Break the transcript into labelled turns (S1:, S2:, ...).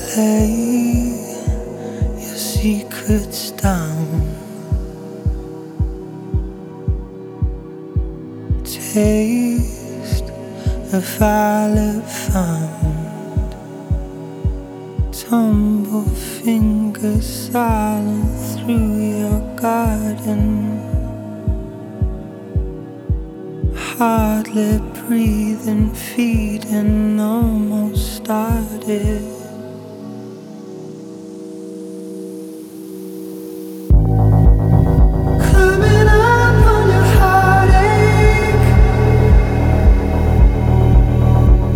S1: Lay your secrets down. Taste a violet found. Tumble fingers silent through your garden. Hardly breathing, feeding almost started.